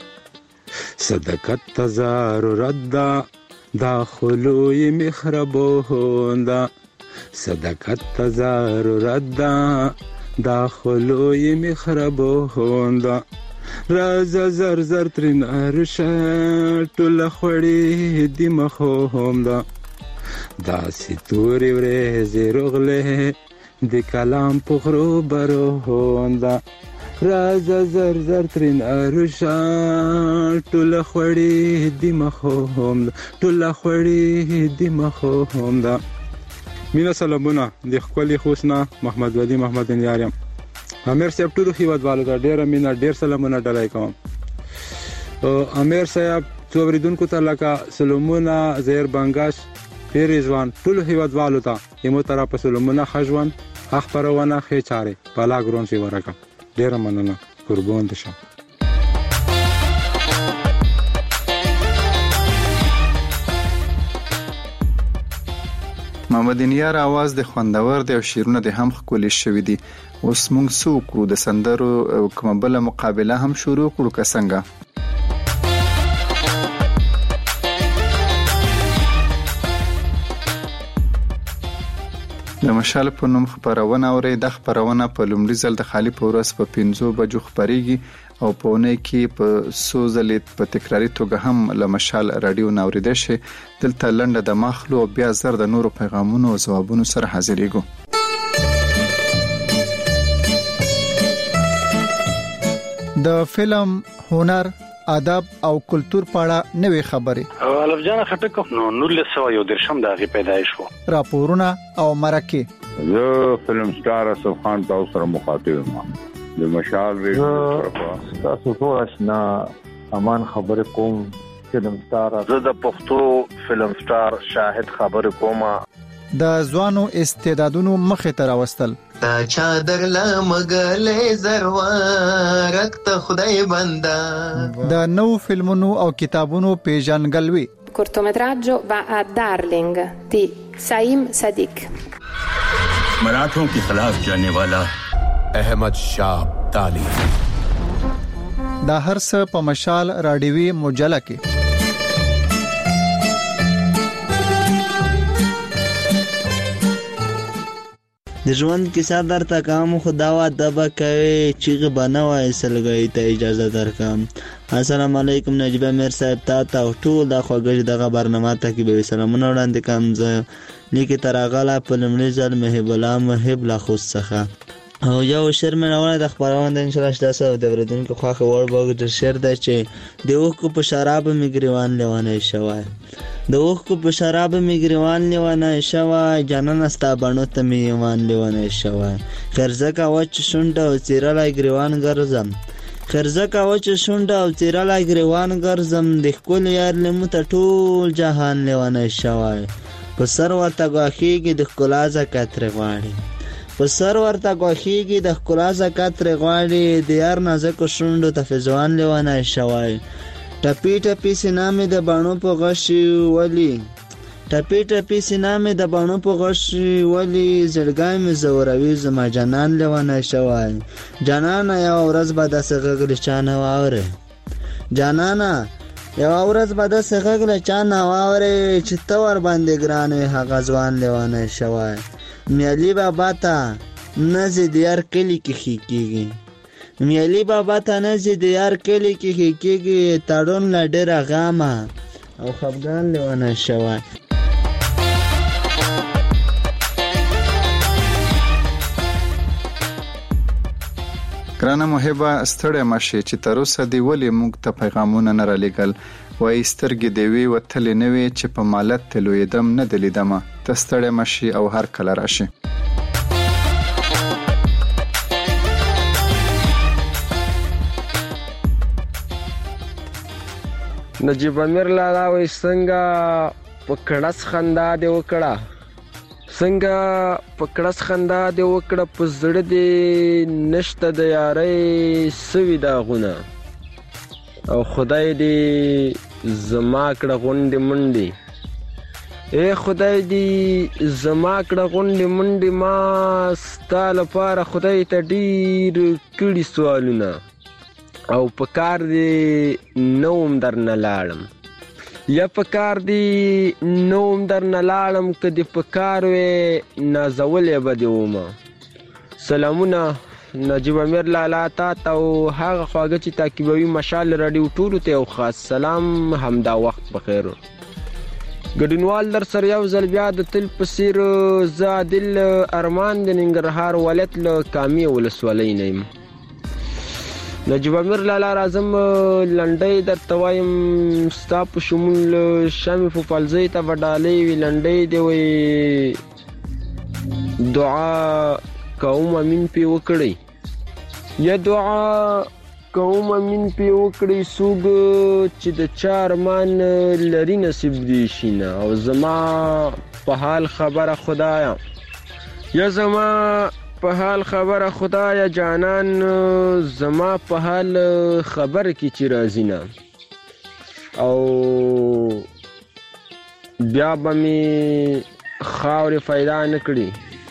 صدقت تزاررت دا داخلوی مخربو هوندا صدقت تزاررت دا داخلوی مخربو هوندا راز زر زر ترین اروشا ټوله خوړی دی مخو هوندا داسې توري ورځې روغلې د کلام په غرو برو هوندا راز زر زر ترین اروشا ټوله خوړی دی مخو هوندا ټوله خوړی دی مخو هوندا. مینا سلامونه د خپل خوشنا محمد ولی محمد یارم امیر صاحب ټول هیوادوالو ته ډیر مینا ډیر سلامونه ډلای کوم. امیر صاحب څوبریدونکو ته لکه سلامونه زهر بنگاش پیرزوان ټول هیوادوالو ته یمو طرف سلامونه خجوان اخبارونه خې چاره بالا ګرون شي ورکه ډیر مننه قربان دي شه. محمد نیار आवाज د خوندور دی او شیرونه د هم خولي شوې دي. اوس موږ سو کړو د سندرو کومه بل مقابله هم شروع کړو که څنګه؟ د مشال په نوم خبرونه اوري. د خبرونه په لومړي ځل د خالی په ورځ په 5 بجو خبريږي او په اونۍ کې په سوزلې په تکراری توګه هم له مشال رادیو ناوریده شي. دلته لنډه د مخلو بیا زر د نورو پیغامونو او ځوابونو سره حاضرېږو. د فلم هنر ادب او کلچر په اړه نوې خبرې الف جان خټک نو 1913 د هغه پیدایش وو راپورونه او مرکه زه فلم سٹار اسف خان تاسو سره مخاطب یم د مشال ریډیو تاسو ټول آشنا امان خبر کوم فلم سٹار زه د پښتو فلم سٹار شاهد خبر کوم د ځوانو استعدادونو مخه ته راوستل تا چادر لا مګلې زروارک ته خدای بندا د نو فلمونو او کتابونو پیژنګلوي cortometraggio va a Darling di Saim Sadiq मराठों के खिलाफ जाने वाला अहमद शाह अब्दाली دا هر څه په مشال راډیوي مجله کې د ژوند کیسه درته کوم خدا وا دبا کوي چې بنوي سلګي ته اجازه درکم السلام علیکم نجیب امیر صاحب تا ټول د خوګج دغه برنامه ته کې به سلامونه وړاندې کوم زه لیکي ترغلا په لمړي ځل محب الله محب لا خو څخه او یو شعر مې راوړی د خبرونه د ان شاء الله تاسو د ورودونکو خواخه وربوګ د شعر د چې د اوخ په شراب می ګریوان لیوانه شوای د اوخ په شراب می ګریوان لیوانه شوای جانان استا بڼو ته می یوان لیوانه شوای خرزه کا وچ شونډه او چیرې لای ګریوان ګرځم خرزه کا وچ شونډه او چیرې لای ګریوان ګرځم د خپل یار لمته ټول جهان لیوانه شوای په سر ورته غاخیږي د خلا زکات رغواړي په سر ورته غوخیږي د ښکلا زکات ترې غواړي د یار نازکو شونډو ته فزوان لیوانی شوی ټپي ټپي سینه مې د باڼو په غشي ولي ټپي ټپي سینه مې د باڼو په غشي ولي زړګی مې زوروي زما جانان لیوانی شوی جانانه یوه ورځ به داسې غږ له چا نه واورې جانانه یوه ورځ به داسې غږ له چا نه واورې چې ته ورباندې ګران وې هغه ځوان لیوانی شوی میالی بابا ته نزی دیار کلی کی خیکیگی میالی بابا ته نزی دیار کلی کی خیکیگی تاڑون لڈر غاما او خفگان لیوانا شوا ګرانه محبه ستړی مشه چې تر اوسه دی ولې موږ ته پیغامونه نه را لېږل وایي سترګې دې وي وتلې نه وي چې په مالت ته لویېدم نه دې لیدمه ته ستړی مشي او هر کله راشي نجیب امیر لالا وایي څنګه په کړس خندا دې وکړه څنګه په کړس خندا دې وکړه په زړه دې نشته د یارۍ سوي داغونه او خدای دې زما کړه غونډې منډې ای خدای دې زما کړه غونډې منډې ما ستا لپاره خدای ته ډېر کړي سوالونه او په کار دې نوم درنه لاړم یا په کار دې نوم درنه لاړم که دې په کار وې نازولې به دې ومه سلامونه نجیب امیر لالا تا او هغه خواږه چې تعقیبوي مشال راډیو ټولو ته یو خاص سلام همدا وخت بخیر ګډونوال در سره یو ځل بیا د تل په څیر زه عادل ارمان د ننګرهار ولایت له کامې ولسوالۍ نه یم نجیب امیر لالا راځم لنډۍ درته وایم ستا په شمول شمې فوفالزۍ ته به ډالۍ وي لنډۍ دې وایي دعا کوم امین پی وکړی یا دعا کوم امین پی وکړی سوګ چې د چا ارمان لري نصیب دې شي نه او زما په حال خبره خدایا یا زما په حال خبره خدایا جانان زما په حال خبر کی چې راځي نه او بیا به مې خاورې پیدا نه کړي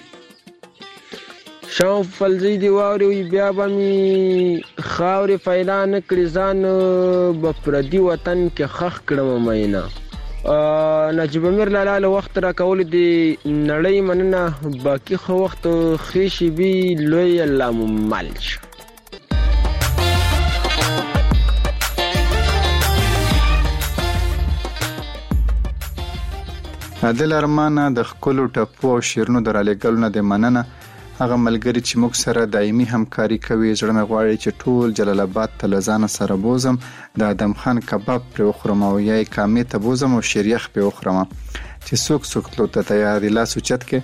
شاو فلزی دی واوري بیا به مې خاورې پیدا نه کړي ځان به پردي وطن کې خښ کړم مینه نجیب امیر لالا له وخت راکولو د نړۍ مننه باقي ښه وخت ښې شېبې لوی الله مو مل شه عادل ارمانه د ښکلو ټپو او شعرونو د رالېږلو نه د مننه هغه ملګری چې موږ سره دایمي همکاري کوي زړه مې غواړي چې ټول جلال آباد ته له ځانه سره بوزم د ادم خان کباب پرې وخورم او یا یې کامې ته بوزم او شیریخ پرې وخورم چې څوک تلو ته تیار دي لاس اوچت کې.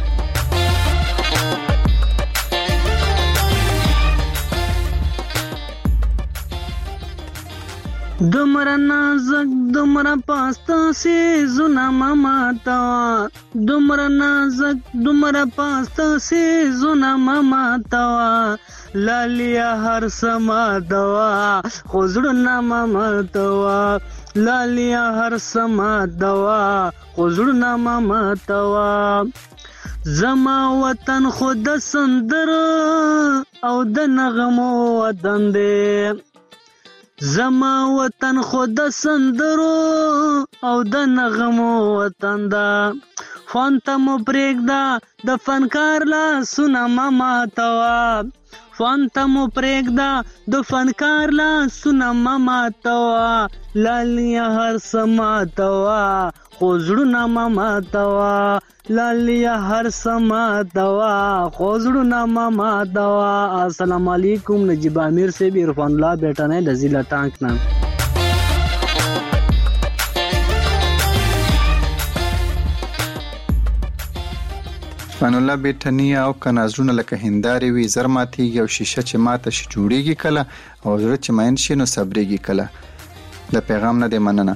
دومره نازک دومره پاسته سیزونه ماما توا دومره نازک دومره پاسته سیزونه ماما توا لالیا هر سما دوا خوزړونه ماما توا لالیا هر سما دوا خوزړونه ماما توا زما وطن خود سندر او د نغمو وطن دی زما وطن خود سندرو او د نغمو وطن دا فانتا مو پریږدا د فنکار لا سنا ماما توا فانتا مو پریږدا د فنکار لا سنا ماما توا لالیا هر سما توا خوزړونه ماما توا لالیا هر سما دوا خوزړونه ماما دوا. السلام علیکم نجیب امیر سے بھی عرفان الله بیٹا نے لذیلا ټانک نام عرفان الله بیٹنی او کنازونه لکه هنداري وي زرماتي یو شیشه چې ماته شي جوړیږي کله او زړه چې ماین شي نو صبرېږي کله. د پیغام نه دی مننه.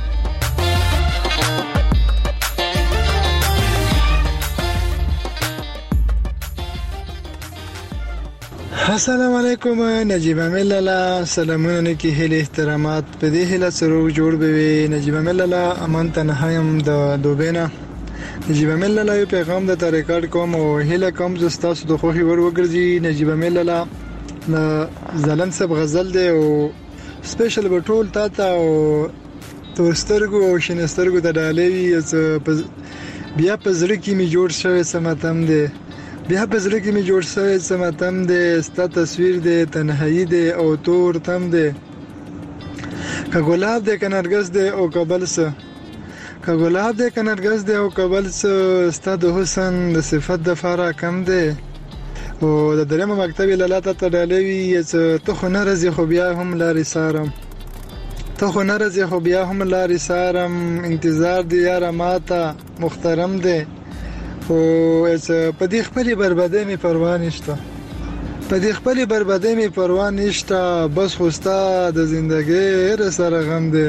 السلام علیکم نجیب امیر لالا سلامونه کی هله احترامات په دې هله سره جوړ به نجیب امیر لالا امان تنهایم د دوبینا نجیب امیر لالا یو پیغام د ریکارډ کوم او هله کوم زستاسو د خوخي ور وګرځي نجیب امیر لالا زلن سب غزل دی او سپیشل بټول تا او تورسترګو او شینسترګو د ډالوي بیا په زړه کې می جوړ شوی سماتم دی بیا په زړه کې می جوړ شوی سماتم دی ستا تصویر دی تنهایی دی او تور تم دی که ګلاب دی که نرګس دی او کابل سه که ګلاب دی که نرګس دی او کابل سه ستا د حسن د صفت د فارا کم دی او د درېمه مکتب لاله ته ډالوي ته خو نه رځې خو بیا هم لارې سارم ته خو نه رځې خو بیا هم لارې سارم انتظار دی یاره ماته محترم دی او په دې خپلې بربادۍ مې پروا نشته په دې خپلې بربادۍ مې پروا نشته بس خو ستا د زندګۍ سره غم دی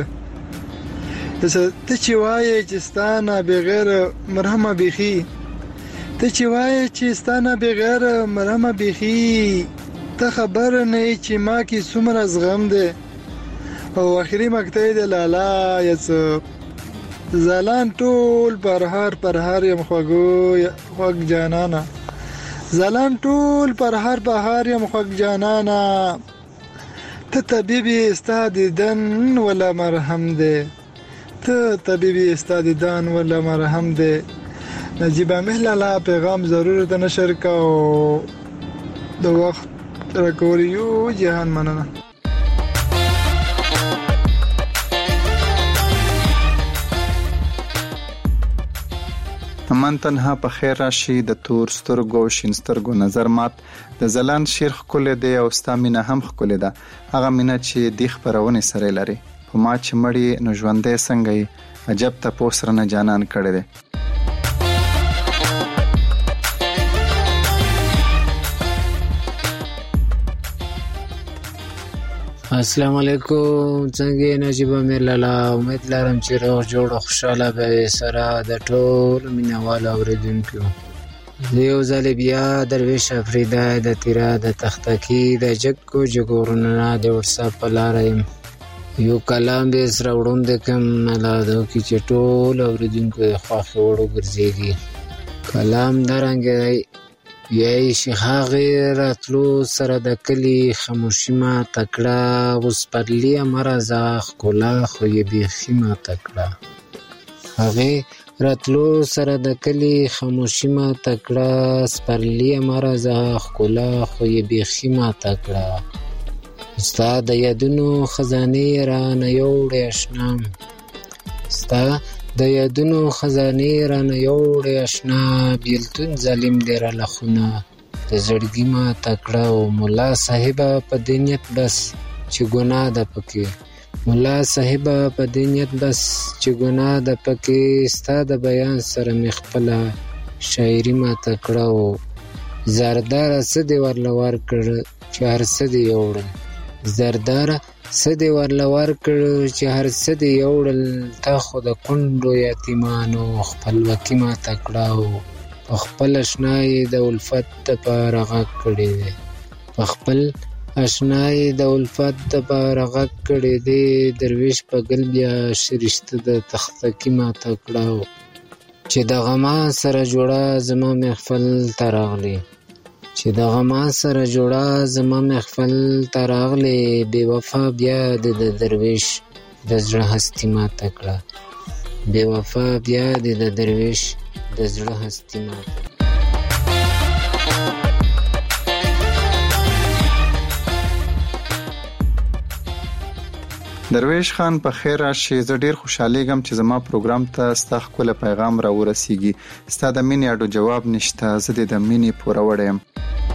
ته چې وایې چې ستا نه بغیر مرهمه بیخي ته چې وایې چې ستا نه بغیر مرهمه بیخي ته خبر نه یې چې ما کې څومره زغم دی او آخري مکتب د لالا زلان ټول پرهار یم خوږ جانانا زلان ټول پرهار یم خوږ جانانا ته طبیبی ستا دیدن ولا مرهم دی ته طبیبی ستا دیدن ولا مرهم دی نجیب امیر لالا پیغام ضرور ته نشر کا او د وخت راکوریو جهان مننه. امان تنها په خیر راشي د تور سترګو شین سترګو نظر مات د زلان شیر خکل دی او ستا مینه هم خکل ده هغه مینه چې دی خبرونه سره لري په ما چې مړی نو ژوندې څنګه عجب ته پوسره نه جانان کړي دي. السلام علیکم څنګه نجیب امیر لالا امید لرم چې روغ جوړ او خوشاله به سره د ټول مینوال اوریدونکو یو ځل بیا درویش افریدا د تیرا د تختکی د جګو جګورنا د ورسا په لار یو کلام به سره وړوند کوم ملادو کې چې ټول اوریدونکو خواخ وړو ګرځيږي کلام درنګي یای شیخا غیرتلو سره د کلی خاموشي ما تکړه اوس پرلی مرزا کولا خو یې بیخي ما تکړه هغه راتلو سره د کلی خاموشي ما تکړه سپرلی مرزا کولا خو یې بیخي ما تکړه استاد د یادونو خزانه را نه یوړې آشنا استاد د یادونو خزانه را نه یوړې آشنا بیلتون ظالم دی را لخونه د زړګي ما تکړه او ملا صاحبه په دینیت بس چې ګناه ده پکې ملا صاحبه په دینیت بس چې ګناه ده پکې ستا د بیان سره مې خپله شاعري ما تکړه او زرداره څه دې ورله ورکړ چې هر څه دې یوړل زرداره څه دې ورله ورکړ چې هر څه دې یوړل تا خو د کونډو یتیمانو خپلواکي ما تکړه او په خپل اشنا یې د الفت دپاره غږ کړی دی په خپل اشنا یې د الفت دپاره غږ کړی دی درویش په ګل بیا شرشته د تختکي ما تکړه او چې دغه ما سره جوړه زما محفل ته راغلی چې دغه ما سره جوړه زما محفل ته راغلی بې وفا بیا د درویش د زړه هستي ما تکړه بې وفا بیا د درویش د زړه هستي ما تکړه درویش خان په خیر راشي زه ډیر خوشحالیږم چې زما پروګرام ته ستا ښکلی پیغام را ورسیږي ستا د مینې اډو جواب نشته زه دې د مینې پوره وړی یم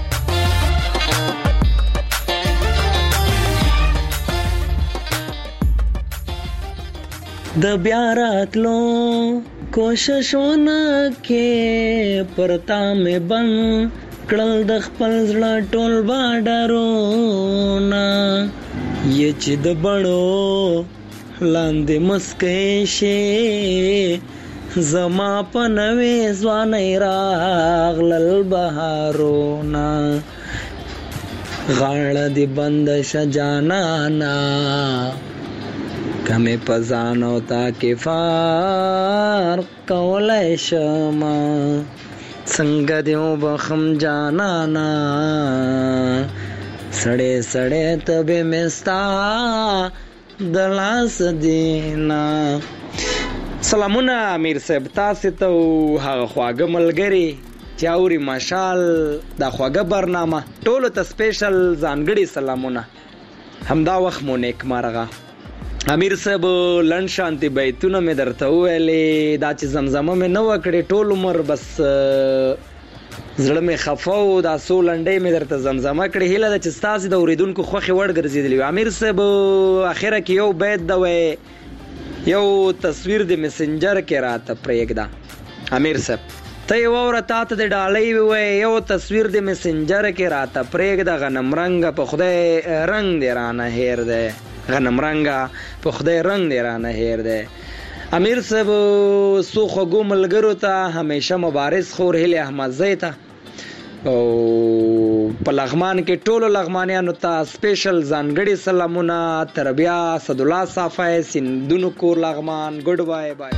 د بیا راتلو کوششونه کې پرتا مې بند کړل د خپل زړه ټول باډرونه یہ چې د بړو لاندې مسکې شي زما په نوې ځوانۍ راغلل بهارونه غاړه دې بنده شه جانانا کمې په ځان او تا کې فرق کولی شمه څنګه دې وبخم جانانا سړې سړې تبې مې ستا د لاس دینا سلامونه امیر صاحب تاسې ته هغه خواږه ملګري چې اوري مشال دا خواږه برنامه ټولو ته سپیشل ځانګړي سلامونه همدا وخت مو نیکمرغه امیر صاحب لنډ شانتي بیتونه مې درته وویلې دا چې زمزمه مې نه وکړې ټول عمر بس زړه مې خفه و دا څو لنډۍ مې درته زمزمه کړې هیله ده چې ستاسې د اورېدونکو خوښې وړ ګرځېدلي وي امیر صاحب اخره کې یو بیت ده وی یو تصویر د مسنجر کې راته پرېږده امیر صاحب ته یې واوره تا ته د ډالۍ وی یو تصویر د مسنجر کې راته پرېږده غنم رنګه په خدای رنګ دې رانه هیر دی غنم رنګه په خدای رنګ دې رانه هیر دی امیر صاحب سو خوږو ملګرو ته همیشه مبارز خور هیلې احمدزی ته او په لغمان کې ټولو لغمانیانو ته سپیشل ځانګړي سلامونه تر بیا اسدالله صافی سیندونو کور لغمان ګډ بای بای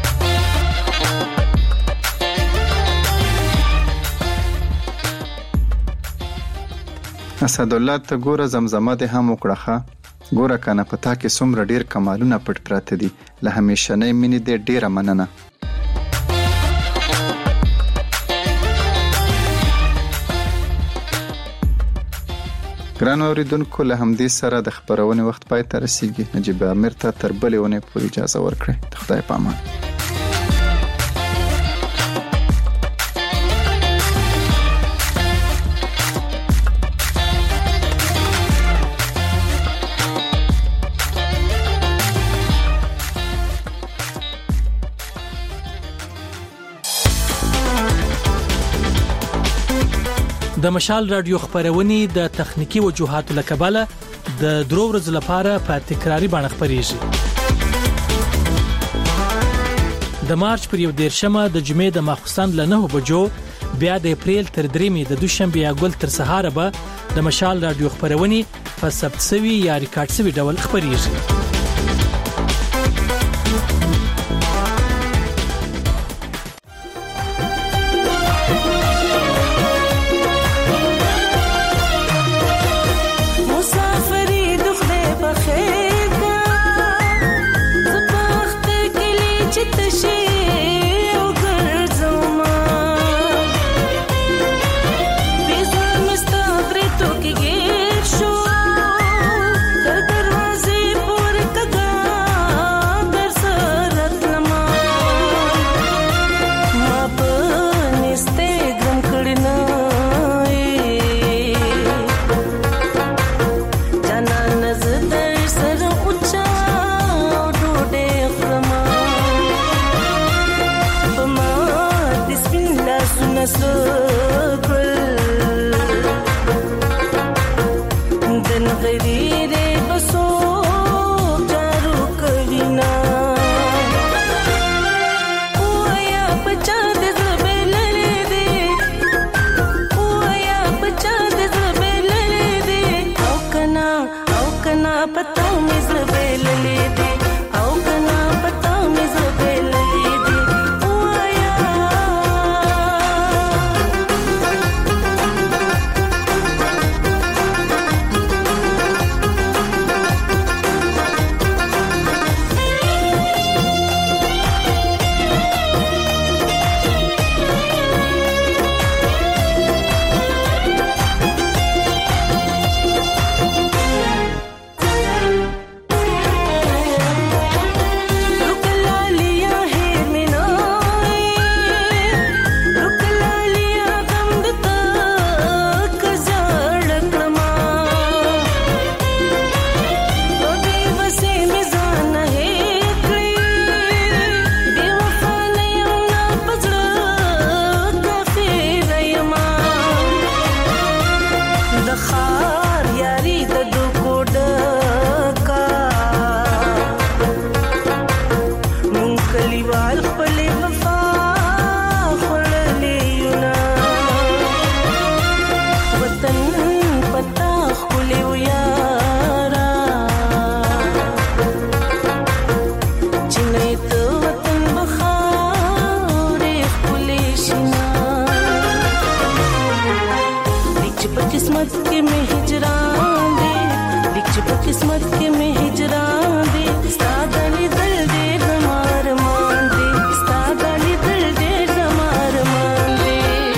اسدالله ته ګوره زمزمه دې هم وکړه ګوره کنه پتا کې څومره ډیر کمالونه پټ پراته دي له همیشنۍ مینې دې ډیره مننه ګرانو اوریدونکو له همدې سره د خبرونې وخت پای ته رسیږي نجیب امیر ته تر بلې اونۍ پورې اجازه ورکړئ د خدای په امان د مشال رادیو خبرونه د تخنیکی وجوهاتو له کبله د درو ورځې لپاره په تکراری باندې خبريږي د مارچ پر 11مه د جمعې د ماخستان له 9 بجو بیا د اپریل تر 3مې د دوشنبه یا ګل تر سهار به د مشال رادیو خبرونه په ثبت شوی یا ریکارډ شوی ډول خبريږي دروازې پورې پتا مې زبېل لیدې او کنا پتا مې زبېل لیدې وایا किस्मत के में हिजरान दे सादली दिल दे जमार मान दे सादली दिल दे जमार मान दे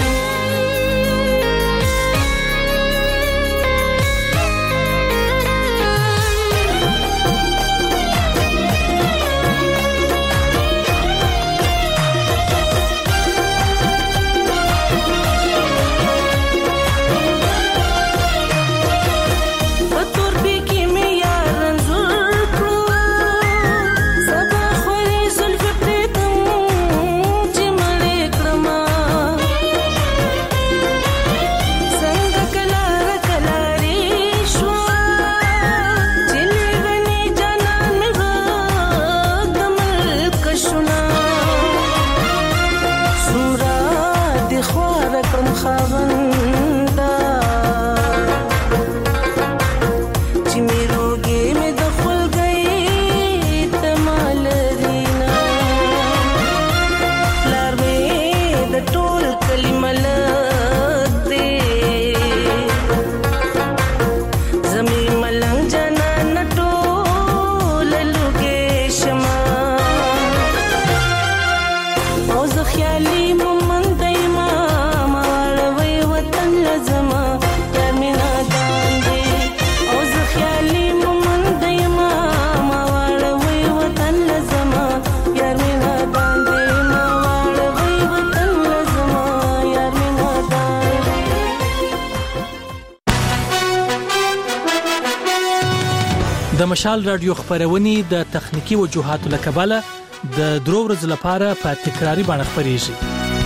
د مشال رادیو خبرونه د تخنیکی وجوهاتو لکباله د درو ورځې لپاره په تکراری باندې خبريږي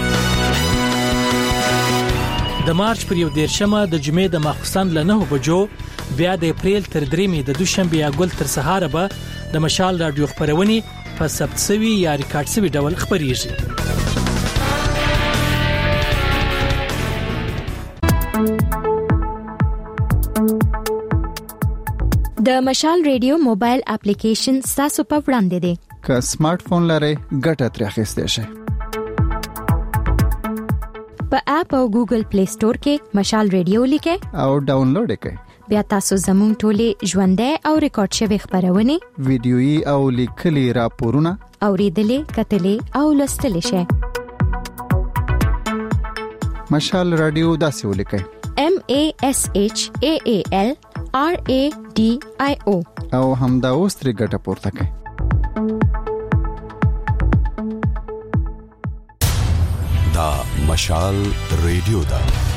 د مارچ پر 11مه د جمعې د ماخستان له 9 بجو بیا د اپریل تر 3مې د دوشنبه یا ګل تر سهار به د مشال رادیو خبرونه په ثبت شوی یا ریکارډ شوی ډول خبريږي د مشال ریډیو موبایل اپلیکیشن تاسو په وړاندې دی که سمارټ فون لرئ ګټه ترې اخیستئ شئ په اپ او ګوګل پلی سٹور کې مشال ریډیو لیکئ او ډاونلوډ یې کړئ بیا تاسو زموږ ټولې ژوندۍ او ریکارډ شوی خبرونه ویډیويي او لیکلي راپورونه اوریدلې کتلې او لوستلې شئ مشال رادیو داسې ولیکئ MASHAALRADIO او همدا اوس ترې ګټه پورته کړئ دا مشال ریډیو دا